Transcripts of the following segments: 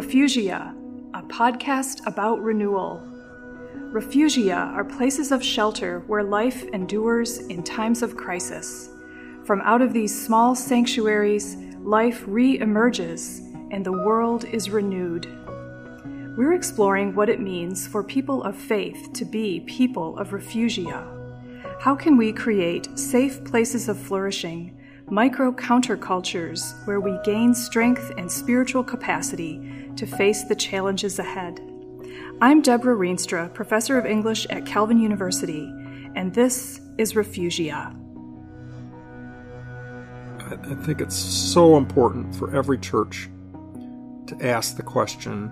Refugia, a podcast about renewal. Refugia are places of shelter where life endures in times of crisis. From out of these small sanctuaries, life re-emerges and the world is renewed. We're exploring what it means for people of faith to be people of refugia. How can we create safe places of flourishing, micro-countercultures where we gain strength and spiritual capacity to face the challenges ahead? I'm Deborah Rienstra, professor of English at Calvin University, and this is Refugia. I think it's so important for every church to ask the question,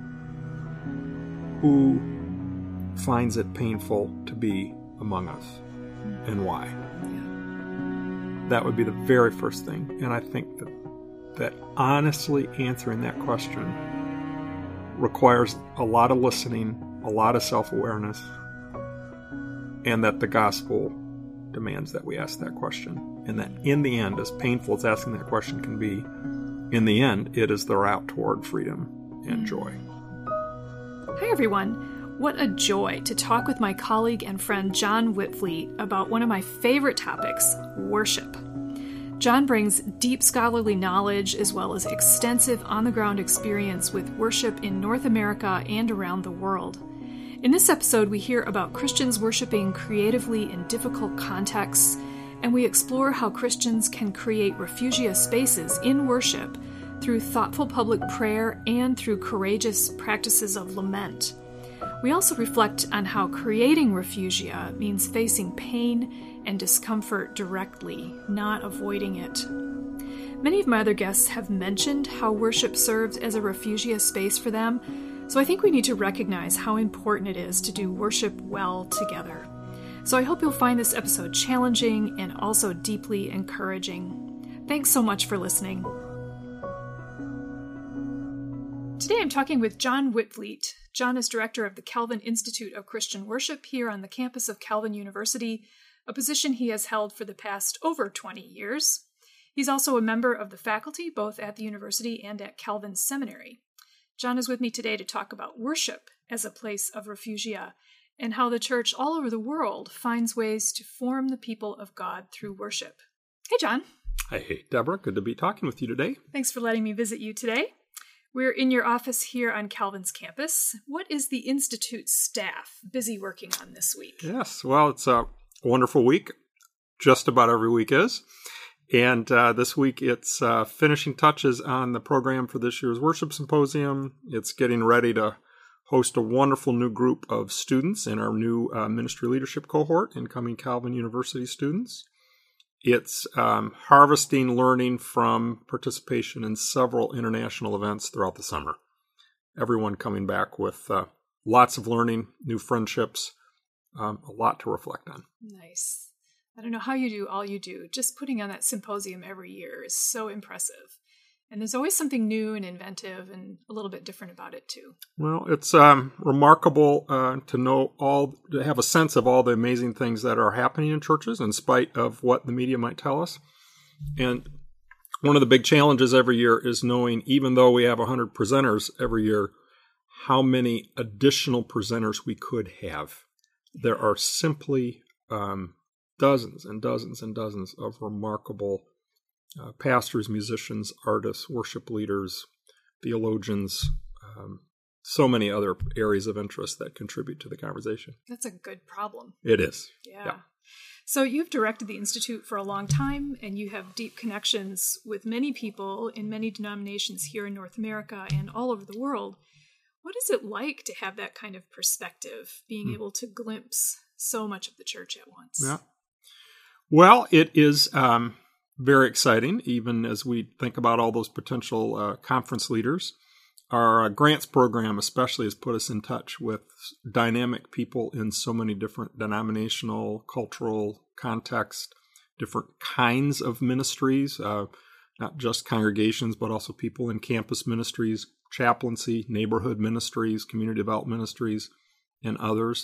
who finds it painful to be among us and why? That would be the very first thing. And I think that honestly answering that question requires a lot of listening, a lot of self-awareness, and that the gospel demands that we ask that question. And that in the end, as painful as asking that question can be, in the end, it is the route toward freedom and joy. Hi, everyone. What a joy to talk with my colleague and friend John Whitfleet about one of my favorite topics, worship. John brings deep scholarly knowledge as well as extensive on-the-ground experience with worship in North America and around the world. In this episode, we hear about Christians worshiping creatively in difficult contexts, and we explore how Christians can create refugia spaces in worship through thoughtful public prayer and through courageous practices of lament. We also reflect on how creating refugia means facing pain and discomfort directly, not avoiding it. Many of my other guests have mentioned how worship serves as a refugia space for them, so I think we need to recognize how important it is to do worship well together. So I hope you'll find this episode challenging and also deeply encouraging. Thanks so much for listening. Today I'm talking with John Whitfleet. John is director of the Calvin Institute of Christian Worship here on the campus of Calvin University, a position he has held for the past over 20 years. He's also a member of the faculty, both at the university and at Calvin Seminary. John is with me today to talk about worship as a place of refugia and how the church all over the world finds ways to form the people of God through worship. Hey, John. Hey, Deborah. Good to be talking with you today. Thanks for letting me visit you today. We're in your office here on Calvin's campus. What is the Institute's staff busy working on this week? Yes, well, it's a wonderful week. Just about every week is. And this week it's finishing touches on the program for this year's worship symposium. It's getting ready to host a wonderful new group of students in our new ministry leadership cohort, incoming Calvin University students. It's harvesting learning from participation in several international events throughout the summer. Everyone coming back with lots of learning, new friendships, a lot to reflect on. Nice. I don't know how you do all you do. Just putting on that symposium every year is so impressive. And there's always something new and inventive and a little bit different about it, too. Well, it's remarkable to have a sense of all the amazing things that are happening in churches in spite of what the media might tell us. And one of the big challenges every year is knowing, even though we have 100 presenters every year, how many additional presenters we could have. There are simply dozens and dozens and dozens of remarkable pastors, musicians, artists, worship leaders, theologians, so many other areas of interest that contribute to the conversation. That's a good problem. It is. Yeah. So you've directed the Institute for a long time, and you have deep connections with many people in many denominations here in North America and all over the world. What is it like to have that kind of perspective, being able to glimpse so much of the church at once? Yeah. Well, it is very exciting, even as we think about all those potential conference leaders. Our grants program especially has put us in touch with dynamic people in so many different denominational, cultural contexts, different kinds of ministries, not just congregations, but also people in campus ministries, chaplaincy, neighborhood ministries, community development ministries, and others.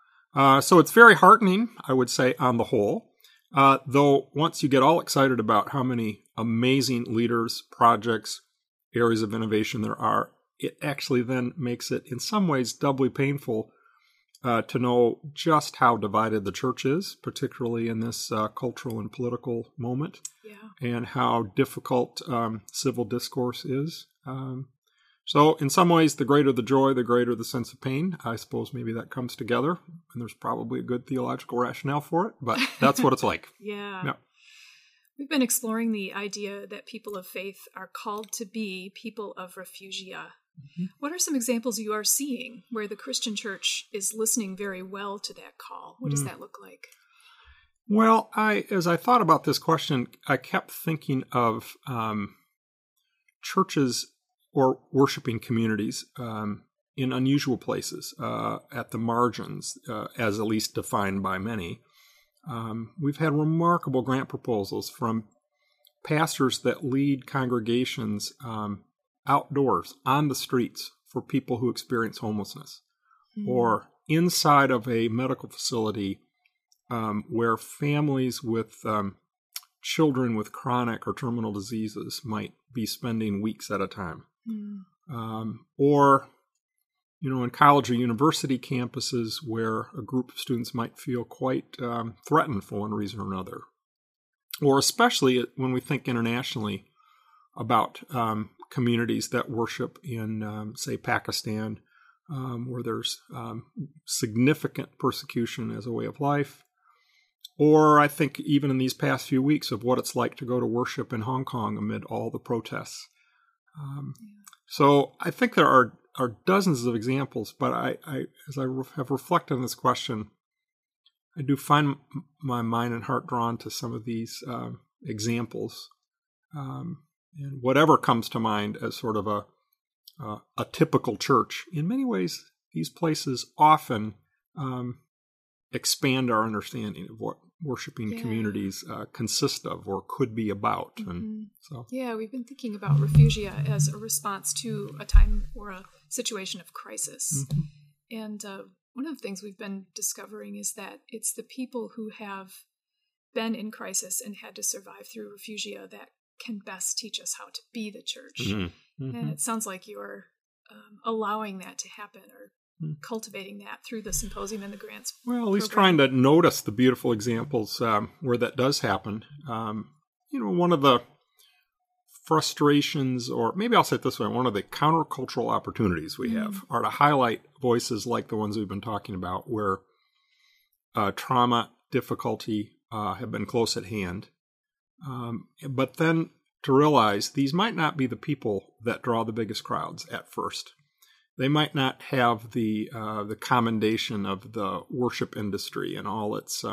So it's very heartening, I would say, on the whole. Though once you get all excited about how many amazing leaders, projects, areas of innovation there are, it actually then makes it in some ways doubly painful to know just how divided the church is, particularly in this cultural and political moment, and how difficult civil discourse is. So in some ways, the greater the joy, the greater the sense of pain. I suppose maybe that comes together, and there's probably a good theological rationale for it, but that's what it's like. Yeah. We've been exploring the idea that people of faith are called to be people of refugia. Mm-hmm. What are some examples you are seeing where the Christian church is listening very well to that call? What does that look like? Well, as I thought about this question, I kept thinking of churches or worshiping communities in unusual places, at the margins, as at least defined by many. We've had remarkable grant proposals from pastors that lead congregations outdoors, on the streets, for people who experience homelessness, or inside of a medical facility where families with children with chronic or terminal diseases might be spending weeks at a time. Or, in college or university campuses where a group of students might feel quite threatened for one reason or another. Or especially when we think internationally about communities that worship in, say, Pakistan, where there's significant persecution as a way of life. Or I think even in these past few weeks of what it's like to go to worship in Hong Kong amid all the protests. So I think there are dozens of examples, but I as I have reflected on this question, I do find my mind and heart drawn to some of these examples. And whatever comes to mind as sort of a typical church, in many ways, these places often expand our understanding of what worshiping communities consist of or could be about. And so, we've been thinking about refugia as a response to a time or a situation of crisis. And one of the things we've been discovering is that it's the people who have been in crisis and had to survive through refugia that can best teach us how to be the church. And it sounds like you're allowing that to happen, or cultivating that through the symposium and the grants. Well, at least trying to notice the beautiful examples where that does happen. One of the frustrations, or maybe I'll say it this way, one of the countercultural opportunities we have are to highlight voices like the ones we've been talking about, where trauma, difficulty have been close at hand. But then to realize these might not be the people that draw the biggest crowds at first. They might not have the commendation of the worship industry and all its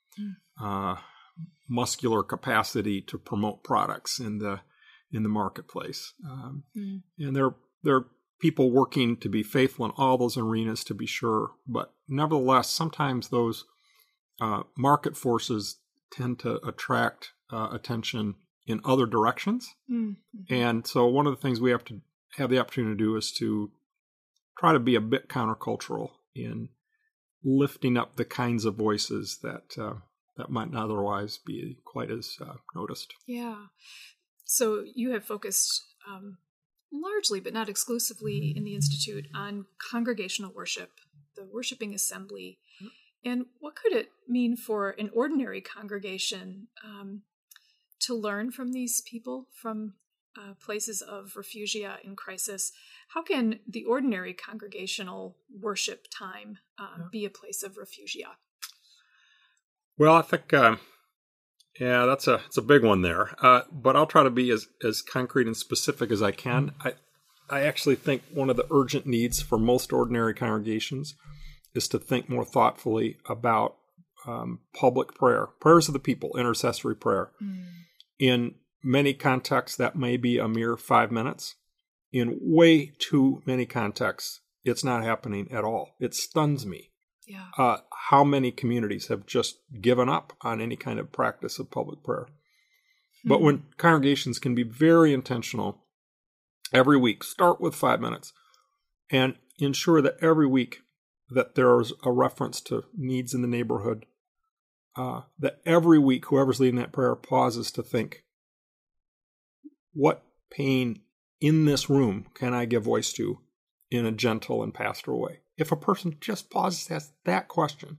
muscular capacity to promote products in the marketplace. And there are people working to be faithful in all those arenas, to be sure. But nevertheless, sometimes those market forces tend to attract attention in other directions. And so one of the things we have to have the opportunity to do is to try to be a bit countercultural in lifting up the kinds of voices that might not otherwise be quite as noticed. Yeah. So you have focused largely, but not exclusively, in the Institute on congregational worship, the worshiping assembly. And what could it mean for an ordinary congregation to learn from these people, from places of refugia in crisis? How can the ordinary congregational worship time be a place of refugia? Well, I think, it's a big one there. But I'll try to be as concrete and specific as I can. I actually think one of the urgent needs for most ordinary congregations is to think more thoughtfully about public prayer, prayers of the people, intercessory prayer. In many contexts, that may be a mere 5 minutes. In way too many contexts, it's not happening at all. It stuns me how many communities have just given up on any kind of practice of public prayer. But when congregations can be very intentional every week, start with 5 minutes, and ensure that every week that there's a reference to needs in the neighborhood, that every week whoever's leading that prayer pauses to think, what pain in this room can I give voice to in a gentle and pastoral way? If a person just pauses to ask that question,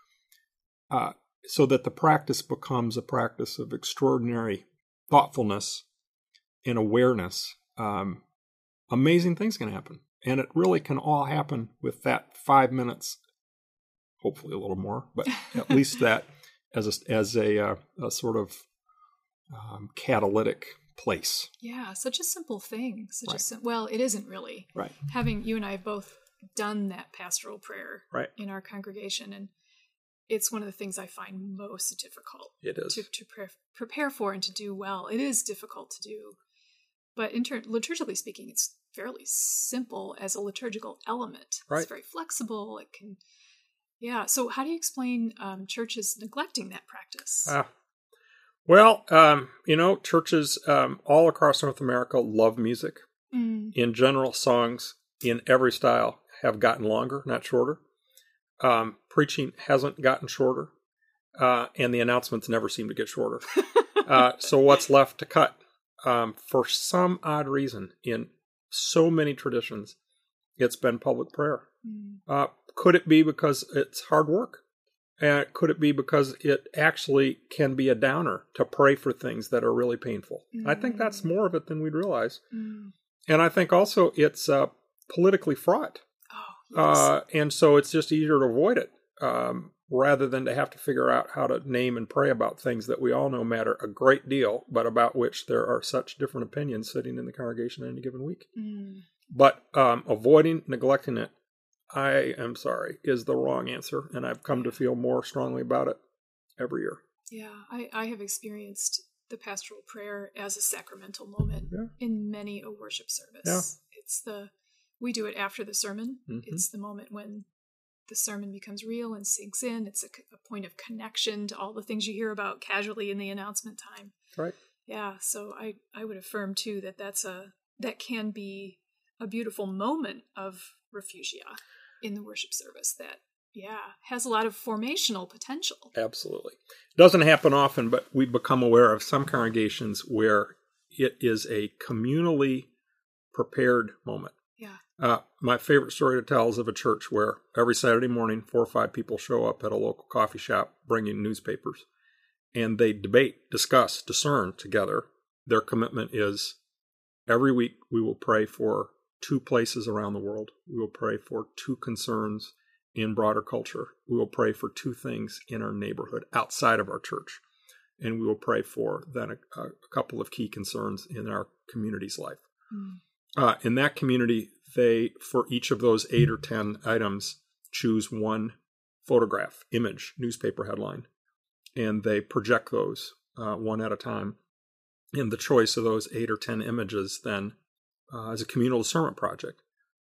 so that the practice becomes a practice of extraordinary thoughtfulness and awareness, amazing things can happen. And it really can all happen with that 5 minutes, hopefully a little more, but at least that as a sort of catalytic place. Yeah, such a simple thing. Right. Well, it isn't really. Right. Having you and I have both done that pastoral prayer Right. in our congregation, and it's one of the things I find most difficult It is. to prepare for and to do well. It is difficult to do, but liturgically speaking, it's fairly simple as a liturgical element. Right. It's very flexible. It can, yeah. So how do you explain churches neglecting that practice? Well, churches all across North America love music. Mm. In general, songs in every style have gotten longer, not shorter. Preaching hasn't gotten shorter, and the announcements never seem to get shorter. So what's left to cut? For some odd reason, in so many traditions, it's been public prayer. Mm. Could it be because it's hard work? Could it be because it actually can be a downer to pray for things that are really painful? I think that's more of it than we'd realize. Mm. And I think also it's politically fraught. Oh, yes. And so it's just easier to avoid it rather than to have to figure out how to name and pray about things that we all know matter a great deal, but about which there are such different opinions sitting in the congregation in any given week. Mm. But avoiding, neglecting it, I am sorry, is the wrong answer. And I've come to feel more strongly about it every year. Yeah, I have experienced the pastoral prayer as a sacramental moment in many a worship service. Yeah. We do it after the sermon. Mm-hmm. It's the moment when the sermon becomes real and sinks in. It's a point of connection to all the things you hear about casually in the announcement time. Right. Yeah, so I would affirm too that can be a beautiful moment of refugia in the worship service that has a lot of formational potential. Absolutely. Doesn't happen often, but we become aware of some congregations where it is a communally prepared moment. Yeah. My favorite story to tell is of a church where every Saturday morning, 4 or 5 people show up at a local coffee shop bringing newspapers, and they debate, discuss, discern together. Their commitment is every week we will pray for 2 places around the world. We will pray for 2 concerns in broader culture. We will pray for 2 things in our neighborhood outside of our church. And we will pray for then a couple of key concerns in our community's life. Mm. In that community, they, for each of those 8 or 10 items, choose one photograph, image, newspaper headline, and they project those one at a time. And the choice of those 8 or 10 images then is a communal discernment project.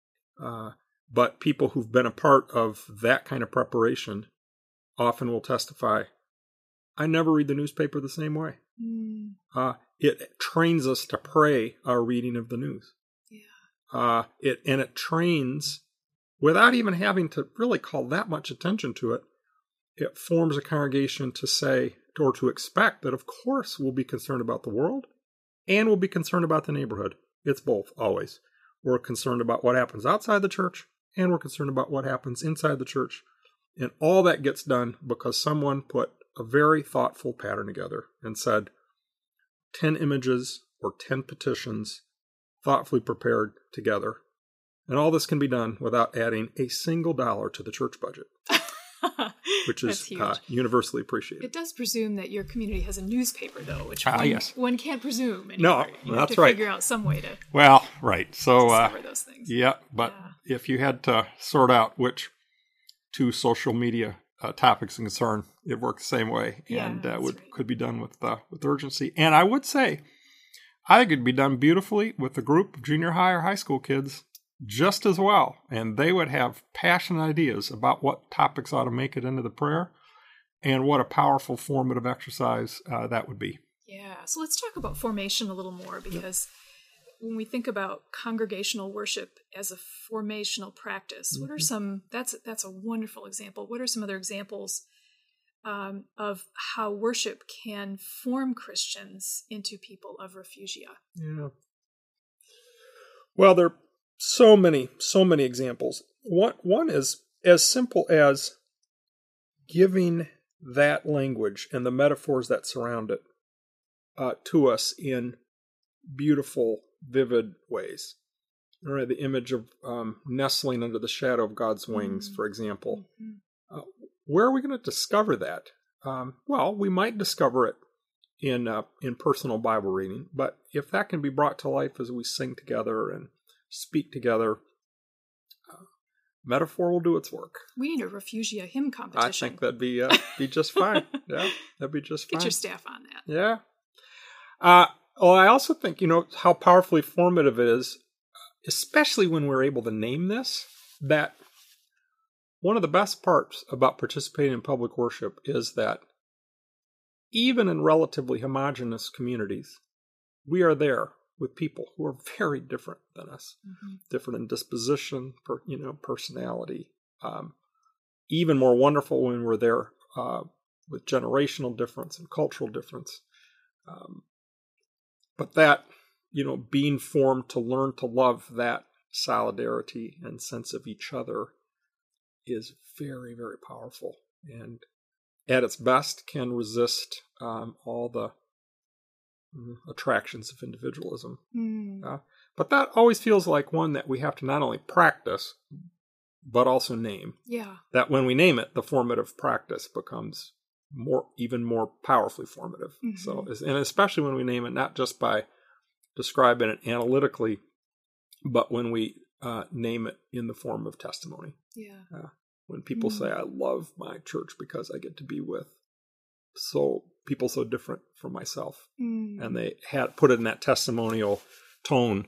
But people who've been a part of that kind of preparation often will testify, I never read the newspaper the same way. Mm. It trains us to pray our reading of the news. Yeah. It trains, without even having to really call that much attention to it, it forms a congregation to say, or to expect that, of course, we'll be concerned about the world and we'll be concerned about the neighborhood. It's both, always. We're concerned about what happens outside the church, and we're concerned about what happens inside the church. And all that gets done because someone put a very thoughtful pattern together and said, 10 images or 10 petitions thoughtfully prepared together. And all this can be done without adding a single dollar to the church budget, which is universally appreciated. It does presume that your community has a newspaper, though, which one can't presume anymore. No, you that's have to right. Figure out some way to right. So discover those things. Yeah, but if you had to sort out which 2 social media topics and concern, it worked the same way, and could be done with urgency. And I would say, I think it'd be done beautifully with a group of junior high or high school kids just as well, and they would have passionate ideas about what topics ought to make it into the prayer, and what a powerful formative exercise that would be. Yeah, so let's talk about formation a little more, because when we think about congregational worship as a formational practice, what are some, that's a wonderful example. What are some other examples of how worship can form Christians into people of refugia? Yeah. Well, there are so many examples. One is as simple as giving that language and the metaphors that surround it to us in beautiful, vivid ways. All right, the image of nestling under the shadow of God's wings, for example. Where are we going to discover that? Well, we might discover it in personal Bible reading, but if that can be brought to life as we sing together and speak together, metaphor will do its work. We need a Refugia hymn competition. I think that'd be just fine. Yeah, that'd be just fine. Get your staff on that. Yeah. Well, I also think, how powerfully formative it is, especially when we're able to name this, that one of the best parts about participating in public worship is that even in relatively homogeneous communities, we are there with people who are very different than us, different in disposition, personality. Even more wonderful when we're there with generational difference and cultural difference. But that, being formed to learn to love that solidarity and sense of each other is very, very powerful. And at its best can resist all the attractions of individualism. But that always feels like one that we have to not only practice, but also name. Yeah. That when we name it, the formative practice becomes even more powerfully formative. So, and especially when we name it, not just by describing it analytically, but when we name it in the form of testimony. Yeah. When people say, I love my church because I get to be with people so different from myself. And they put it in that testimonial tone.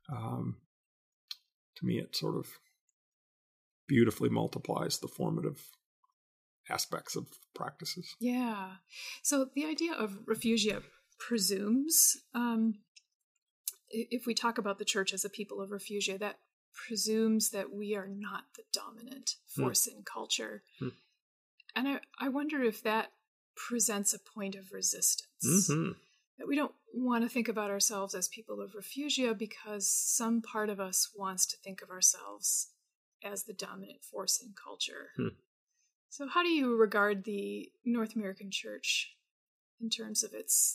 To me, it sort of beautifully multiplies the formative aspects of practices. Yeah. So the idea of Refugia presumes, if we talk about the church as a people of Refugia, that presumes that we are not the dominant force in culture. And I wonder if that presents a point of resistance. That we don't want to think about ourselves as people of Refugia because some part of us wants to think of ourselves as the dominant force in culture. So how do you regard the North American church in terms of its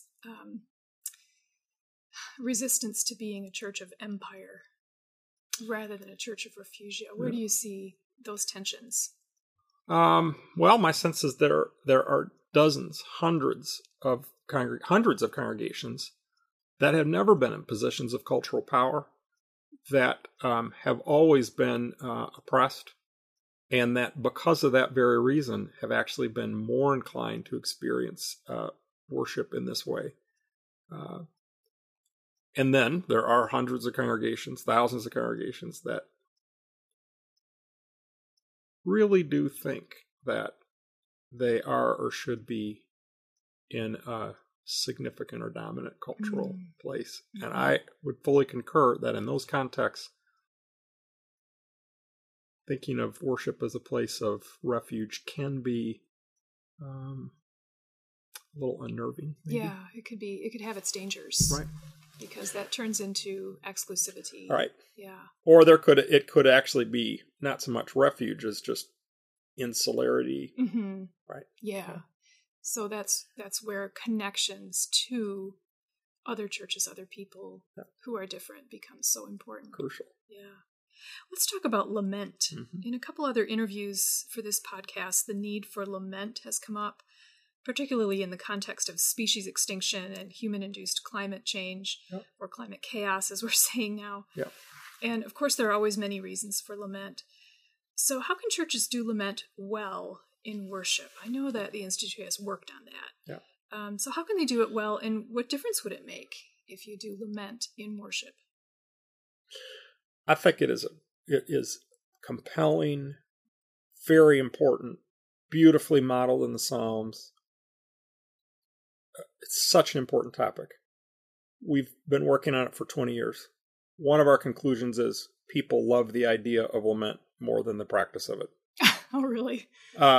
resistance to being a church of empire rather than a church of Refugia? Where do you see those tensions? Well, my sense is there are dozens, hundreds of congregations that have never been in positions of cultural power, that have always been oppressed, and that because of that very reason have actually been more inclined to experience worship in this way. And then there are hundreds of congregations, thousands of congregations that really do think that they are or should be in a significant or dominant cultural place. And I would fully concur that in those contexts, thinking of worship as a place of refuge can be a little unnerving. Maybe. Yeah, it could have its dangers. Right. Because that turns into exclusivity. Right. Yeah. Or it could actually be not so much refuge as just insularity. Right. Yeah. So that's where connections to other churches, other people who are different becomes so important. Crucial. Yeah. Let's talk about lament. In a couple other interviews for this podcast, the need for lament has come up, particularly in the context of species extinction and human-induced climate change, or climate chaos, as we're saying now. Yep. And of course, there are always many reasons for lament. So how can churches do lament well in worship? I know that the Institute has worked on that. Yeah. So how can they do it well, and what difference would it make if you do lament in worship? I think it is compelling, very important, beautifully modeled in the Psalms. It's such an important topic. We've been working on it for 20 years. One of our conclusions is people love the idea of lament more than the practice of it. Oh, really?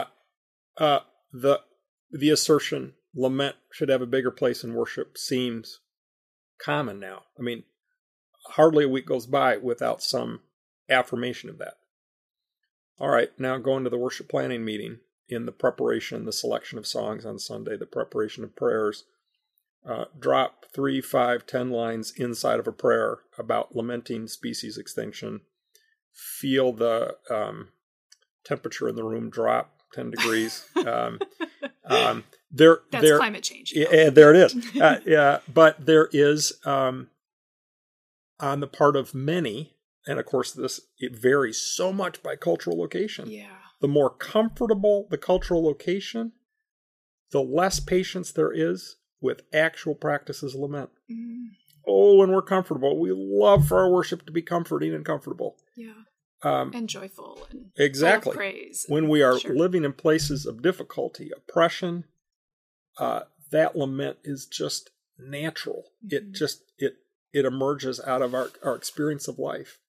The assertion lament should have a bigger place in worship seems common now. I mean, hardly a week goes by without some affirmation of that. All right, now going to the worship planning meeting, in the preparation, the selection of songs on Sunday, the preparation of prayers, drop 3, 5, 10 lines inside of a prayer about lamenting species extinction. Feel the temperature in the room drop 10 degrees. That's climate change. Yeah, there it is. But there is, on the part of many, and of course it varies so much by cultural location. Yeah. The more comfortable the cultural location, the less patience there is with actual practices of lament. Mm. Oh, when we're comfortable, we love for our worship to be comforting and comfortable. Yeah. And joyful. And exactly. Full of praise. When we are living in places of difficulty, oppression, that lament is just natural. Mm-hmm. It emerges out of our experience of life.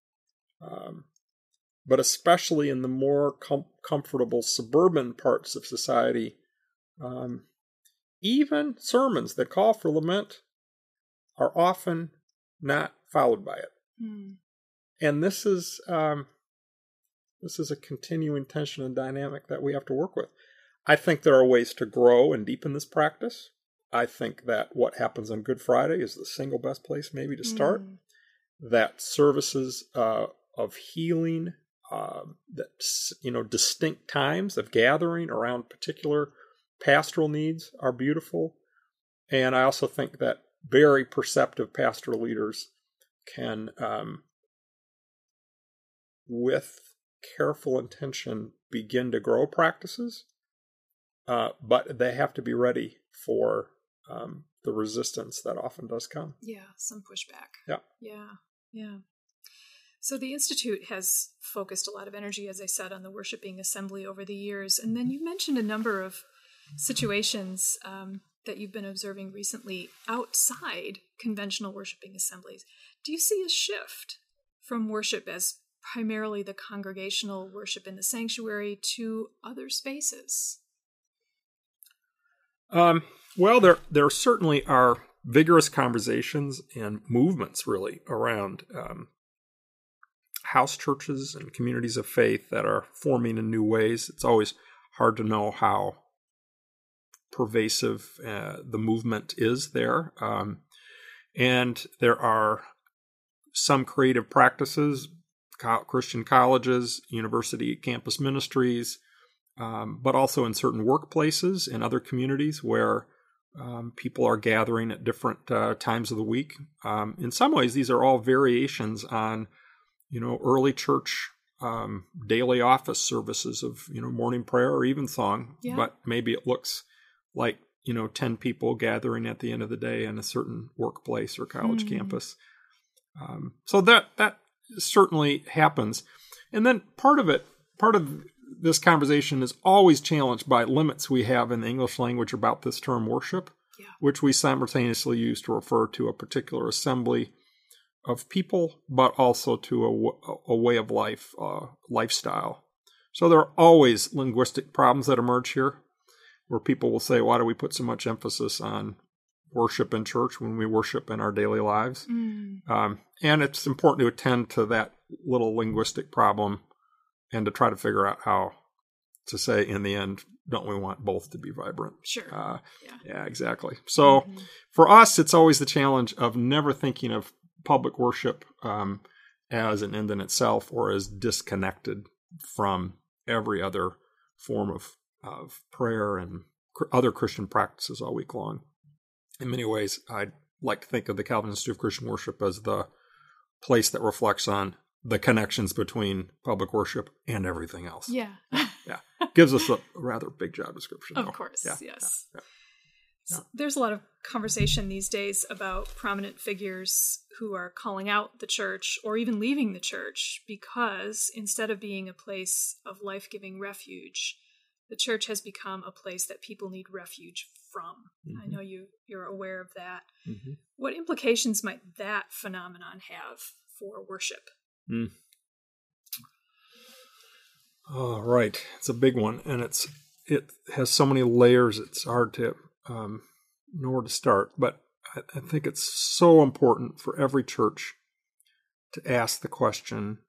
But especially in the more comfortable suburban parts of society, even sermons that call for lament are often not followed by it. Mm. And this is a continuing tension and dynamic that we have to work with. I think there are ways to grow and deepen this practice. I think that what happens on Good Friday is the single best place maybe to start. That services of healing, distinct times of gathering around particular pastoral needs are beautiful. And I also think that very perceptive pastoral leaders can, with careful intention, begin to grow practices, but they have to be ready for the resistance that often does come. Yeah, some pushback. Yeah. Yeah. So the Institute has focused a lot of energy, as I said, on the worshiping assembly over the years. And then you mentioned a number of situations that you've been observing recently outside conventional worshiping assemblies. Do you see a shift from worship as primarily the congregational worship in the sanctuary to other spaces? Well, there certainly are vigorous conversations and movements really around house churches and communities of faith that are forming in new ways. It's always hard to know how pervasive the movement is there. And there are some creative practices, Christian colleges, university campus ministries, but also in certain workplaces and other communities where people are gathering at different times of the week. In some ways, these are all variations on, early church daily office services of, morning prayer or evensong. Yeah. But maybe it looks like, 10 people gathering at the end of the day in a certain workplace or college campus. So that certainly happens. And then part of this conversation is always challenged by limits we have in the English language about this term worship, which we simultaneously use to refer to a particular assembly of people, but also to a way of life, lifestyle. So there are always linguistic problems that emerge here, where people will say, why do we put so much emphasis on worship in church when we worship in our daily lives? And it's important to attend to that little linguistic problem and to try to figure out how to say, in the end, don't we want both to be vibrant? Sure. Yeah, exactly. So for us, it's always the challenge of never thinking of public worship as an end in itself or as disconnected from every other form of prayer and other Christian practices all week long. In many ways, I'd like to think of the Calvin Institute of Christian Worship as the place that reflects on the connections between public worship and everything else. Yeah. Gives us a rather big job description. Of course, yes. Yeah. There's a lot of conversation these days about prominent figures who are calling out the church or even leaving the church because instead of being a place of life-giving refuge, the church has become a place that people need refuge from. I know you're aware of that. What implications might that phenomenon have for worship? Oh, right. It's a big one, and it has so many layers. It's hard to know where to start. But I think it's so important for every church to ask the question,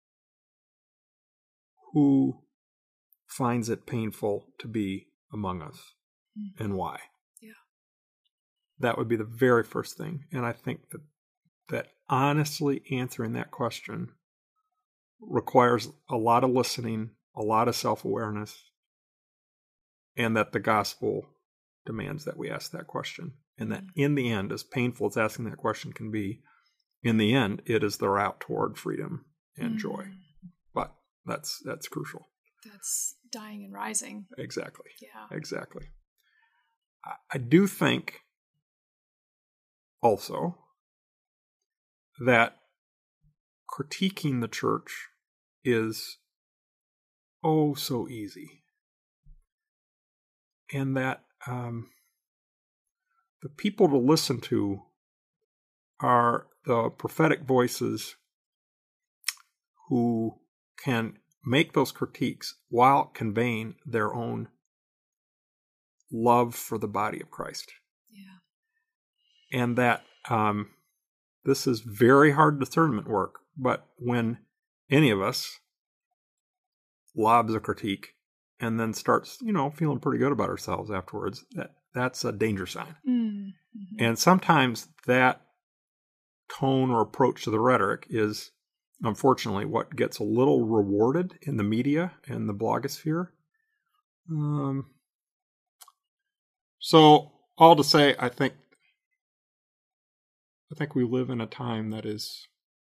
who finds it painful to be among us and why? Yeah. That would be the very first thing. And I think that honestly answering that question requires a lot of listening, a lot of self-awareness, and that the gospel demands that we ask that question. And that in the end, as painful as asking that question can be, in the end, it is the route toward freedom and joy. But that's crucial. That's dying and rising. Exactly. Yeah. Exactly. I do think also that critiquing the church is oh so easy. And that the people to listen to are the prophetic voices who can make those critiques while conveying their own love for the body of Christ. Yeah. And that this is very hard discernment work, but when any of us lobs a critique and then starts, feeling pretty good about ourselves afterwards, that's a danger sign. Mm-hmm. And sometimes that tone or approach to the rhetoric is, unfortunately, what gets a little rewarded in the media and the blogosphere. So, all to say, I think we live in a time that is,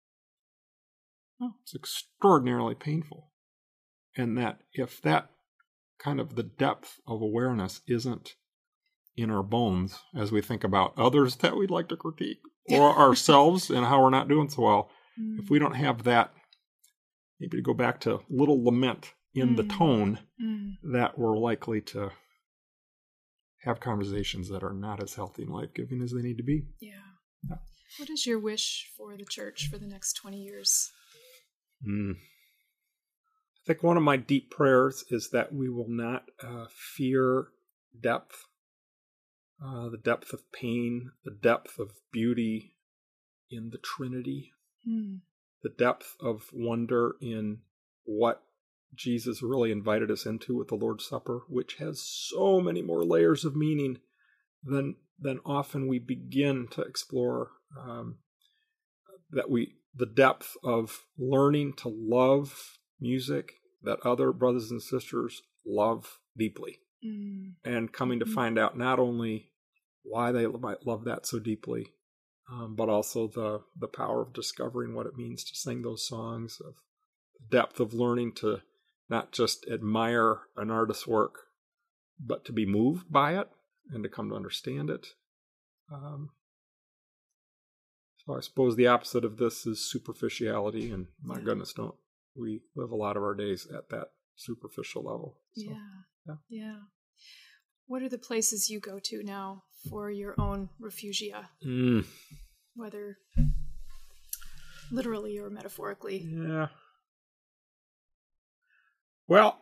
it's extraordinarily painful. And that if that kind of the depth of awareness isn't in our bones as we think about others that we'd like to critique or ourselves and how we're not doing so well, if we don't have that, maybe to go back to little lament in the tone, that we're likely to have conversations that are not as healthy and life-giving as they need to be. Yeah. What is your wish for the church for the next 20 years? I think one of my deep prayers is that we will not fear depth, the depth of pain, the depth of beauty in the Trinity, the depth of wonder in what Jesus really invited us into with the Lord's Supper, which has so many more layers of meaning than often we begin to explore. The depth of learning to love music that other brothers and sisters love deeply, and coming to find out not only why they might love that so deeply, but also the power of discovering what it means to sing those songs, of the depth of learning to not just admire an artist's work, but to be moved by it and to come to understand it. So I suppose the opposite of this is superficiality, and my goodness, don't we live a lot of our days at that superficial level. So, Yeah. What are the places you go to now for your own refugia? Whether literally or metaphorically. Yeah. Well,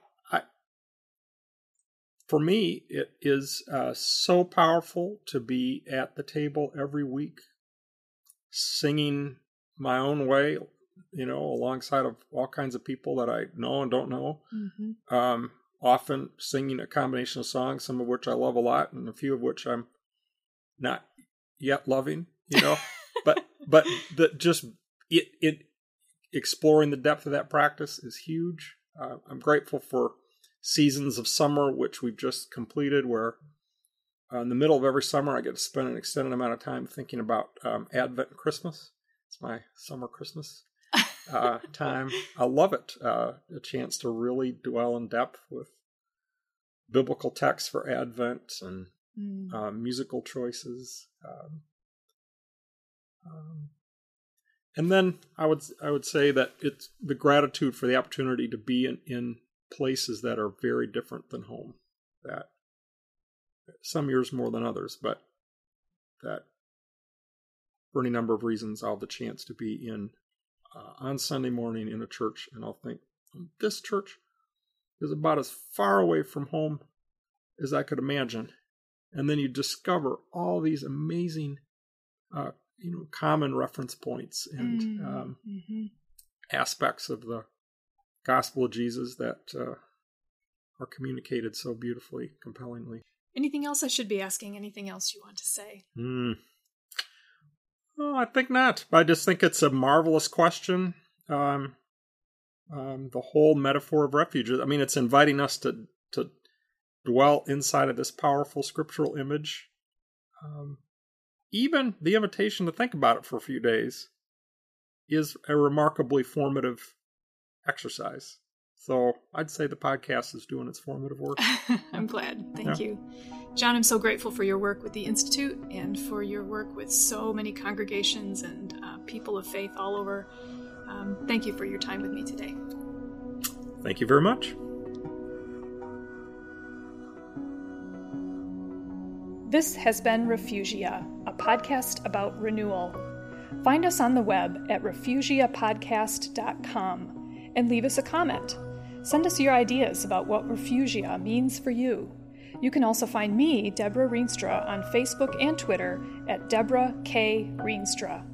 for me, it is so powerful to be at the table every week, singing my own way, alongside of all kinds of people that I know and don't know. Often singing a combination of songs, some of which I love a lot, and a few of which I'm not yet loving, but it exploring the depth of that practice is huge. I'm grateful for seasons of summer, which we've just completed, where in the middle of every summer I get to spend an extended amount of time thinking about Advent and Christmas. It's my summer Christmas time. I love it. A chance to really dwell in depth with biblical texts for Advent and musical choices. And then I would say that it's the gratitude for the opportunity to be in places that are very different than home. That some years more than others, but that for any number of reasons I'll have the chance to be in on Sunday morning in a church, and I'll think, this church is about as far away from home as I could imagine. And then you discover all these amazing common reference points and aspects of the gospel of Jesus that are communicated so beautifully, compellingly. Anything else I should be asking? Anything else you want to say? Oh, I think not. I just think it's a marvelous question. The whole metaphor of refuge. I mean, it's inviting us to dwell inside of this powerful scriptural image. Even the invitation to think about it for a few days is a remarkably formative exercise. So I'd say the podcast is doing its formative work. I'm glad. Thank you. John, I'm so grateful for your work with the Institute and for your work with so many congregations and people of faith all over. Thank you for your time with me today. Thank you very much. This has been Refugia, a podcast about renewal. Find us on the web at refugiapodcast.com and leave us a comment. Send us your ideas about what Refugia means for you. You can also find me, Deborah Rienstra, on Facebook and Twitter at Deborah K. Rienstra.